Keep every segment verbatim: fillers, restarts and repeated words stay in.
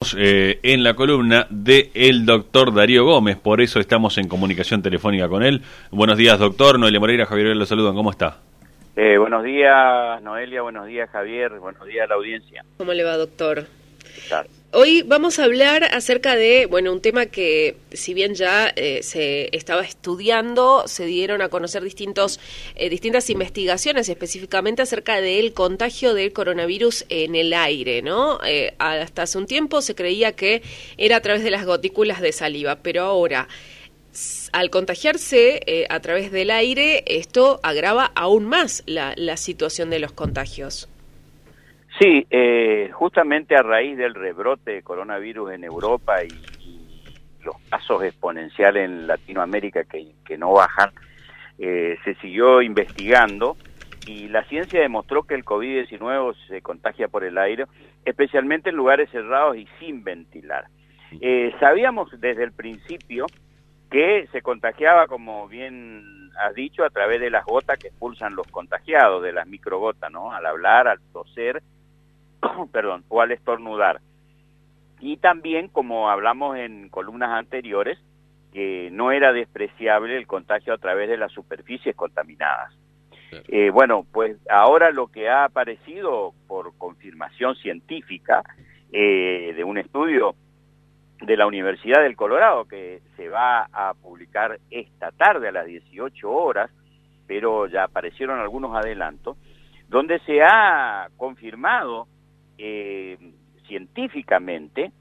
tenemos eh, en la columna de el doctor Darío Gómez, por eso estamos en comunicación telefónica con él. Buenos días, doctor. Noelia Moreira, Javier Vélez, lo saludan. ¿Cómo está? Eh, buenos días, Noelia. Buenos días, Javier. Buenos días a la audiencia. ¿Cómo le va, doctor? Claro. Hoy vamos a hablar acerca de, bueno, un tema que si bien ya eh, se estaba estudiando, se dieron a conocer distintos, eh, distintas investigaciones específicamente acerca del contagio del coronavirus en el aire, ¿no? Eh, hasta hace un tiempo se creía que era a través de las gotículas de saliva, pero ahora, al contagiarse eh, a través del aire, esto agrava aún más la, la situación de los contagios. Sí, eh, justamente a raíz del rebrote de coronavirus en Europa y, y los casos exponenciales en Latinoamérica que, que no bajan, eh, se siguió investigando y la ciencia demostró que el COVID diecinueve se contagia por el aire, especialmente en lugares cerrados y sin ventilar. Eh, sabíamos desde el principio que se contagiaba, como bien has dicho, a través de las gotas que expulsan los contagiados, de las microgotas, ¿no? Al hablar, al toser, perdón, o al estornudar. Y también, como hablamos en columnas anteriores, que no era despreciable el contagio a través de las superficies contaminadas. Claro. Eh, bueno, pues ahora lo que ha aparecido por confirmación científica eh, de un estudio de la Universidad del Colorado, que se va a publicar esta tarde a las dieciocho horas, pero ya aparecieron algunos adelantos, donde se ha confirmado Eh, científicamente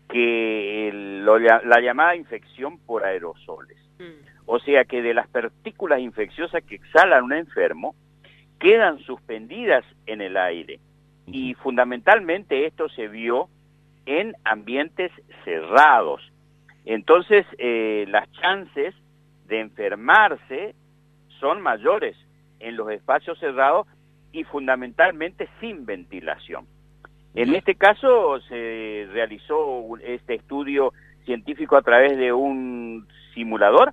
que el, lo, la llamada infección por aerosoles, mm. o sea que de las partículas infecciosas que exhala un enfermo quedan suspendidas en el aire, mm. y fundamentalmente esto se vio en ambientes cerrados. Entonces eh, las chances de enfermarse son mayores en los espacios cerrados y fundamentalmente sin ventilación. En este caso se realizó este estudio científico a través de un simulador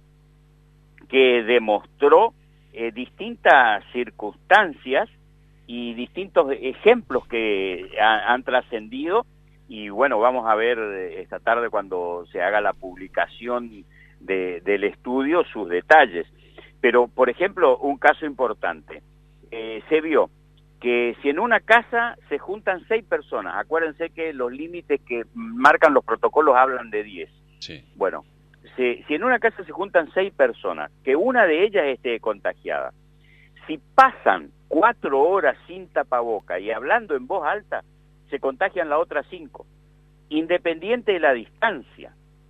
que demostró eh, distintas circunstancias y distintos ejemplos que ha, han trascendido, y bueno, vamos a ver esta tarde cuando se haga la publicación de, del estudio sus detalles. Pero, por ejemplo, un caso importante, eh, se vio que si en una casa se juntan seis personas, acuérdense que los límites que marcan los protocolos hablan de diez. Sí. Bueno, si, si en una casa se juntan seis personas, que una de ellas esté contagiada, si pasan cuatro horas sin tapaboca y hablando en voz alta, se contagian las otras cinco, independiente de la distancia.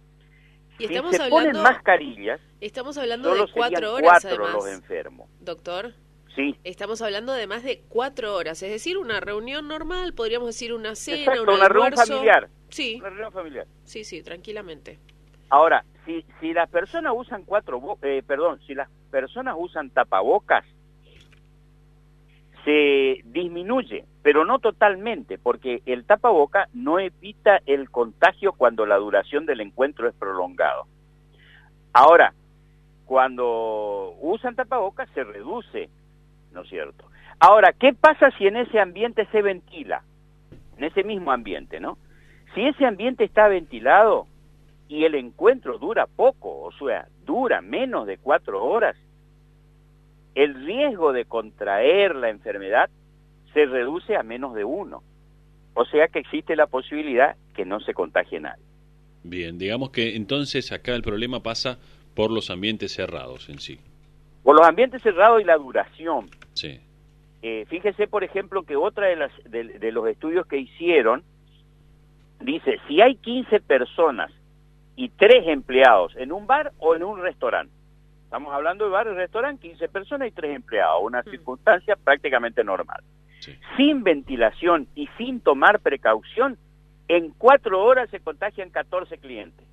Y si estamos se hablando, ponen mascarillas, estamos hablando solo de cuatro horas, cuatro además, los enfermos. Doctor. Sí. Estamos hablando de más de cuatro horas, es decir, una reunión normal, podríamos decir una cena, Exacto, un una almuerzo. reunión familiar. Sí. Una reunión familiar. Sí, sí, tranquilamente. Ahora, si si las personas usan cuatro, eh, perdón, si las personas usan tapabocas, se disminuye, pero no totalmente, porque el tapaboca no evita el contagio cuando la duración del encuentro es prolongado. Ahora, cuando usan tapabocas se reduce, ¿no es cierto? Ahora, ¿qué pasa si en ese ambiente se ventila? En ese mismo ambiente, ¿no? Si ese ambiente está ventilado y el encuentro dura poco, o sea, dura menos de cuatro horas, el riesgo de contraer la enfermedad se reduce a menos de uno. O sea que existe la posibilidad que no se contagie nadie. Bien, digamos que entonces acá el problema pasa por los ambientes cerrados en sí. Por los ambientes cerrados y la duración. Sí. Eh, fíjese, por ejemplo, que otra de, las, de, de los estudios que hicieron dice, si hay quince personas y tres empleados en un bar o en un restaurante, estamos hablando de bar y restaurante, quince personas y tres empleados, una mm. circunstancia prácticamente normal. Sí. Sin ventilación y sin tomar precaución, en cuatro horas se contagian catorce clientes.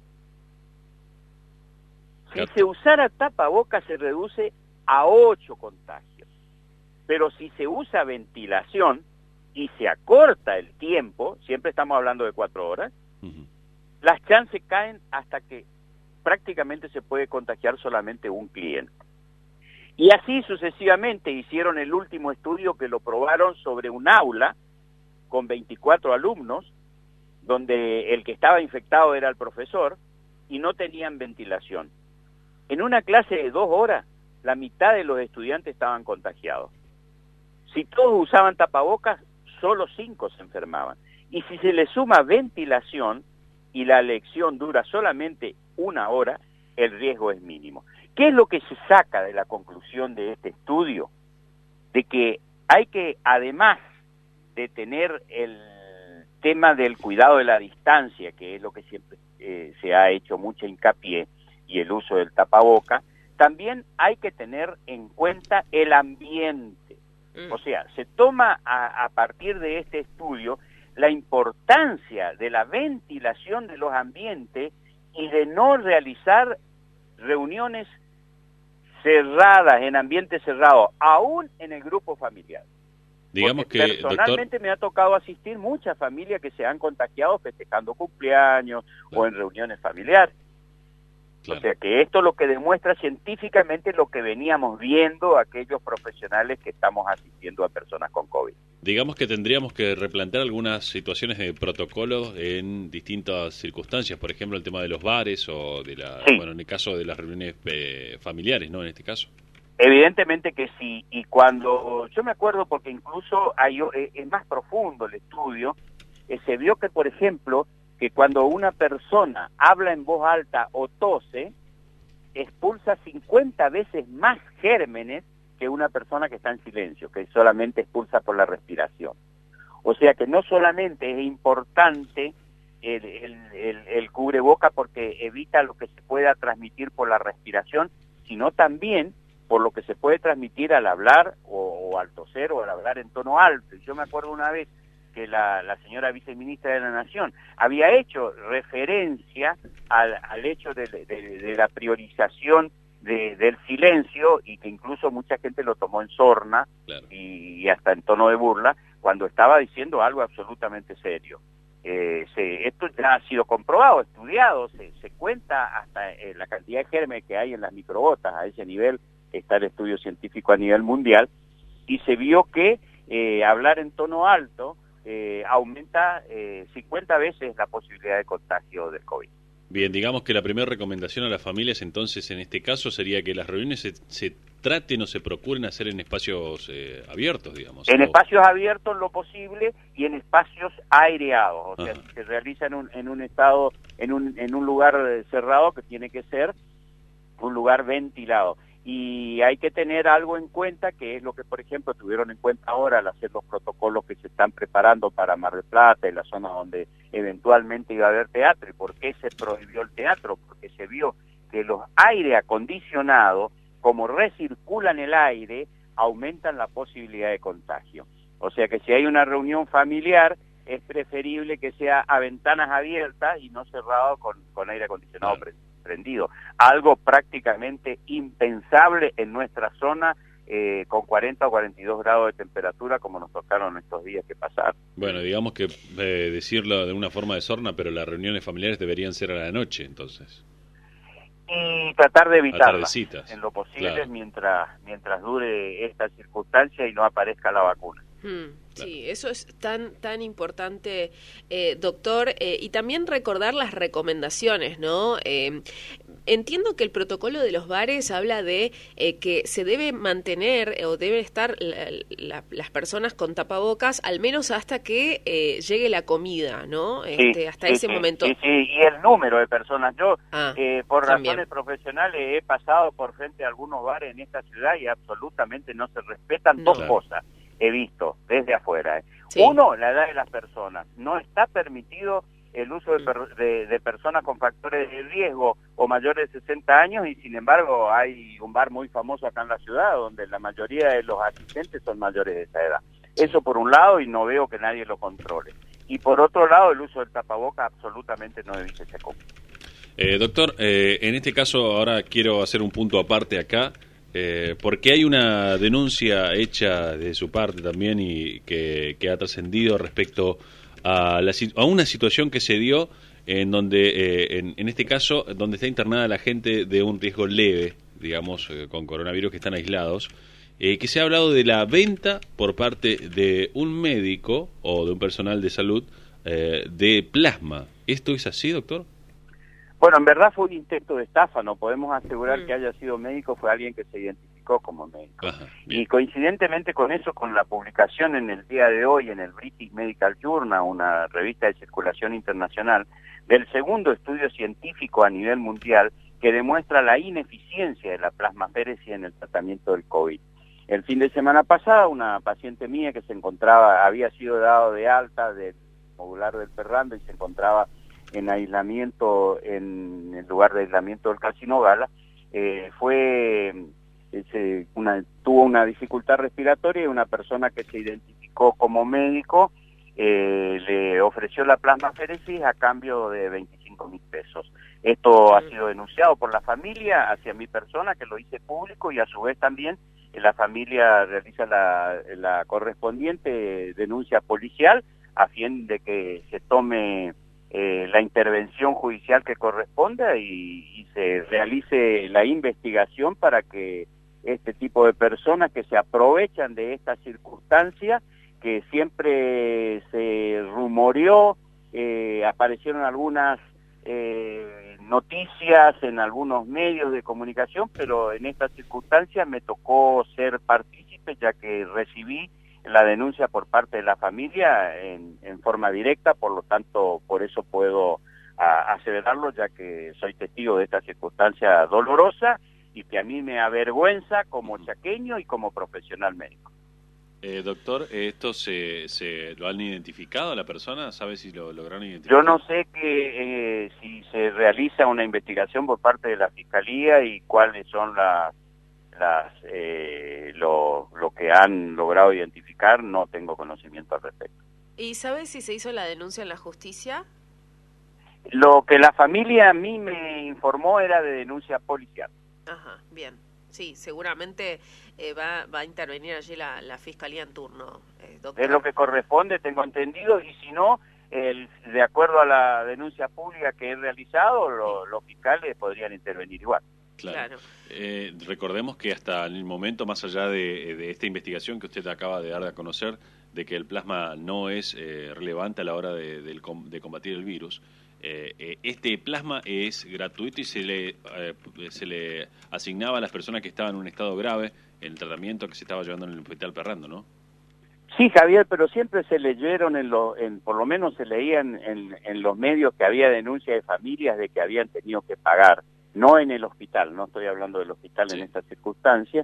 Si se usara tapabocas se reduce a ocho contagios. Pero si se usa ventilación y se acorta el tiempo, siempre estamos hablando de cuatro horas, uh-huh. las chances caen hasta que prácticamente se puede contagiar solamente un cliente. Y así sucesivamente hicieron el último estudio que lo probaron sobre un aula con veinticuatro alumnos, donde el que estaba infectado era el profesor y no tenían ventilación. En una clase de dos horas, la mitad de los estudiantes estaban contagiados. Si todos usaban tapabocas, solo cinco se enfermaban. Y si se le suma ventilación y la lección dura solamente una hora, el riesgo es mínimo. ¿Qué es lo que se saca de la conclusión de este estudio? De que hay que, además de tener el tema del cuidado de la distancia, que es lo que siempre eh, se ha hecho mucho hincapié, y el uso del tapaboca, también hay que tener en cuenta el ambiente. O sea, se toma a, a partir de este estudio la importancia de la ventilación de los ambientes y de no realizar reuniones cerradas, en ambientes cerrados, aún en el grupo familiar. Digamos Porque que, personalmente doctor, me ha tocado asistir muchas familias que se han contagiado festejando cumpleaños claro, o en reuniones familiares. claro. O sea que esto lo que demuestra científicamente lo que veníamos viendo aquellos profesionales que estamos asistiendo a personas con COVID. Digamos que tendríamos que replantear algunas situaciones de protocolo en distintas circunstancias, por ejemplo el tema de los bares o de la, Sí. bueno, en el caso de las reuniones eh, familiares, ¿no? En este caso. Evidentemente que sí, y cuando, yo me acuerdo porque incluso hay, eh, es más profundo el estudio, eh, se vio que, por ejemplo, que cuando una persona habla en voz alta o tose, expulsa cincuenta veces más gérmenes que una persona que está en silencio, que solamente expulsa por la respiración. O sea que no solamente es importante el, el, el, el cubreboca porque evita lo que se pueda transmitir por la respiración, sino también por lo que se puede transmitir al hablar o, o al toser o al hablar en tono alto. Yo me acuerdo una vez que la, la señora viceministra de la Nación había hecho referencia al, al hecho de, de, de la priorización de, del silencio y que incluso mucha gente lo tomó en sorna, claro, y, y hasta en tono de burla, cuando estaba diciendo algo absolutamente serio. Eh, se, esto ya ha sido comprobado, estudiado, se, se cuenta hasta eh, la cantidad de gérmenes que hay en las microgotas. A ese nivel está el estudio científico a nivel mundial, y se vio que eh, hablar en tono alto eh, aumenta eh, cincuenta veces la posibilidad de contagio del COVID. Bien, digamos que la primera recomendación a las familias entonces en este caso sería que las reuniones se, se traten o se procuren hacer en espacios eh, abiertos, digamos. En o... espacios abiertos lo posible y en espacios aireados, o sea, si se realiza en un, en un estado, en un, en un lugar cerrado, que tiene que ser un lugar ventilado. Y hay que tener algo en cuenta, que es lo que, por ejemplo, tuvieron en cuenta ahora al hacer los protocolos que se están preparando para Mar del Plata y la zona donde eventualmente iba a haber teatro. ¿Y por qué se prohibió el teatro? Porque se vio que los aire acondicionados, como recirculan el aire, aumentan la posibilidad de contagio. O sea que si hay una reunión familiar, es preferible que sea a ventanas abiertas y no cerrado con, con aire acondicionado claro. prendido. Algo prácticamente impensable en nuestra zona, eh, con cuarenta o cuarenta y dos grados de temperatura, como nos tocaron estos días que pasaron. Bueno, digamos que eh, decirlo de una forma de sorna, pero las reuniones familiares deberían ser a la noche, entonces. Y tratar de evitarlas en lo posible, claro. mientras mientras dure esta circunstancia y no aparezca la vacuna. Hmm, sí, eso es tan tan importante, eh, doctor, eh, y también recordar las recomendaciones, ¿no? Eh, entiendo que el protocolo de los bares habla de eh, que se debe mantener eh, o deben estar la, la, las personas con tapabocas al menos hasta que eh, llegue la comida, ¿no? Este, sí, hasta sí, ese sí, momento. Sí, sí, y el número de personas. Yo, ah, eh, por también. razones profesionales, he pasado por frente a algunos bares en esta ciudad y absolutamente no se respetan no. dos Claro. cosas. He visto desde afuera. ¿eh? Sí. Uno, la edad de las personas. No está permitido el uso de, per, de, de personas con factores de riesgo o mayores de sesenta años, y sin embargo hay un bar muy famoso acá en la ciudad donde la mayoría de los asistentes son mayores de esa edad. Eso por un lado, y no veo que nadie lo controle. Y por otro lado, el uso del tapaboca absolutamente no debe ser común. Eh, doctor, eh, en este caso ahora quiero hacer un punto aparte acá. Eh, porque hay una denuncia hecha de su parte también y que, que ha trascendido respecto a, la, a una situación que se dio en donde, eh, en, en este caso, donde está internada la gente de un riesgo leve, digamos, eh, con coronavirus, que están aislados, eh, que se ha hablado de la venta por parte de un médico o de un personal de salud eh, de plasma. ¿Esto es así, doctor? Bueno, en verdad fue un intento de estafa, no podemos asegurar Mm. que haya sido médico, fue alguien que se identificó como médico. Ajá, Y coincidentemente con eso, con la publicación en el día de hoy en el British Medical Journal, una revista de circulación internacional, del segundo estudio científico a nivel mundial que demuestra la ineficiencia de la plasmaféresis en el tratamiento del COVID. El fin de semana pasado, una paciente mía que se encontraba, había sido dado de alta del modular del Ferrando y se encontraba en aislamiento, en el lugar de aislamiento del Casino Gala, eh, fue ese, una, tuvo una dificultad respiratoria y una persona que se identificó como médico eh, le ofreció la plasmaféresis a cambio de veinticinco mil pesos. Esto ha sido denunciado por la familia hacia mi persona, que lo hice público, y a su vez también eh, la familia realiza la, la correspondiente denuncia policial a fin de que se tome Eh, la intervención judicial que corresponda y, y se realice la investigación para que este tipo de personas que se aprovechan de esta circunstancia, que siempre se rumoreó, eh, aparecieron algunas eh, noticias en algunos medios de comunicación, pero en esta circunstancia me tocó ser partícipe, ya que recibí la denuncia por parte de la familia en, en forma directa, por lo tanto, por eso puedo a, aseverarlo, ya que soy testigo de esta circunstancia dolorosa y que a mí me avergüenza como chaqueño y como profesional médico. Eh, doctor, ¿esto se, se lo han identificado a la persona? ¿Sabe si lo lograron identificar? Yo no sé que eh, si se realiza una investigación por parte de la Fiscalía y cuáles son las las eh, lo, lo que han logrado identificar, no tengo conocimiento al respecto. ¿Y sabes si se hizo la denuncia en la justicia? Lo que la familia a mí me informó era de denuncia policial. Ajá, bien. Sí, seguramente eh, va, va a intervenir allí la, la fiscalía en turno, eh, doctor. Es lo que corresponde, tengo entendido, y si no, el, de acuerdo a la denuncia pública que he realizado, lo, los fiscales podrían intervenir igual. Claro. Claro. Eh, recordemos que hasta el momento, más allá de, de esta investigación que usted acaba de dar a conocer, de que el plasma no es eh, relevante a la hora de, de, de combatir el virus, eh, eh, este plasma es gratuito y se le, eh, se le asignaba a las personas que estaban en un estado grave en el tratamiento que se estaba llevando en el Hospital Ferrando, ¿no? Sí, Javier, pero siempre se leyeron, en lo, en, por lo menos se leían en, en los medios que había denuncias de familias de que habían tenido que pagar. No en el hospital, no estoy hablando del hospital sí. En esta circunstancia,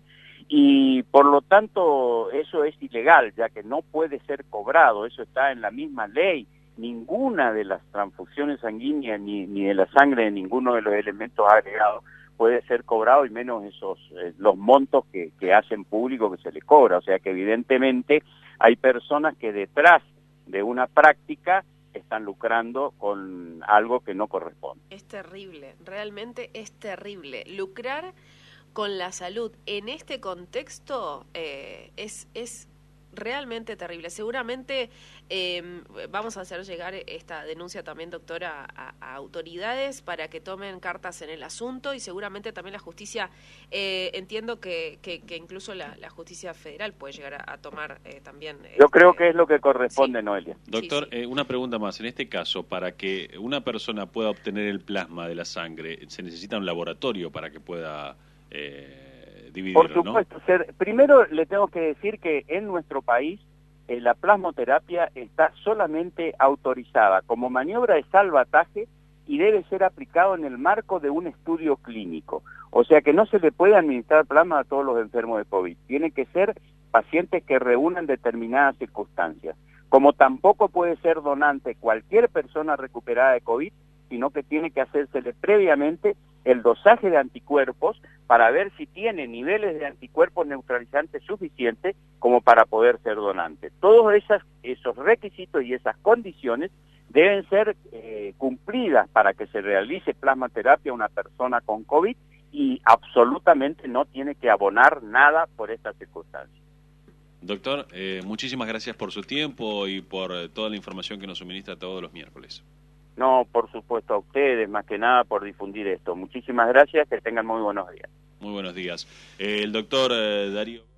y por lo tanto eso es ilegal, ya que no puede ser cobrado, eso está en la misma ley. Ninguna de las transfusiones sanguíneas ni, ni de la sangre de ninguno de los elementos agregados puede ser cobrado, y menos esos eh, los montos que, que hacen público que se le cobra. O sea que evidentemente hay personas que detrás de una práctica están lucrando con algo que no corresponde. Es terrible, realmente es terrible. Lucrar con la salud en este contexto eh, es, es realmente terrible. Seguramente eh, vamos a hacer llegar esta denuncia también, doctora, a, a autoridades para que tomen cartas en el asunto, y seguramente también la justicia, eh, entiendo que, que, que incluso la, la justicia federal puede llegar a, a tomar eh, también... Yo este, creo que es lo que corresponde, sí. Noelia. Doctor, sí, sí. Eh, una pregunta más. En este caso, para que una persona pueda obtener el plasma de la sangre, ¿se necesita un laboratorio para que pueda... Eh, Por supuesto, ¿no? Ser, primero le tengo que decir que en nuestro país eh, la plasmoterapia está solamente autorizada como maniobra de salvataje y debe ser aplicado en el marco de un estudio clínico. O sea que no se le puede administrar plasma a todos los enfermos de COVID. Tienen que ser pacientes que reúnan determinadas circunstancias. Como tampoco puede ser donante cualquier persona recuperada de COVID, sino que tiene que hacérsele previamente el dosaje de anticuerpos para ver si tiene niveles de anticuerpos neutralizantes suficientes como para poder ser donante. Todos esas, esos requisitos y esas condiciones deben ser eh, cumplidas para que se realice plasmaterapia a una persona con COVID, y absolutamente no tiene que abonar nada por esta circunstancia. Doctor, eh, muchísimas gracias por su tiempo y por eh, toda la información que nos suministra todos los miércoles. No, por supuesto, a ustedes, más que nada, por difundir esto. Muchísimas gracias, que tengan muy buenos días. Muy buenos días. Eh, el doctor eh, Darío...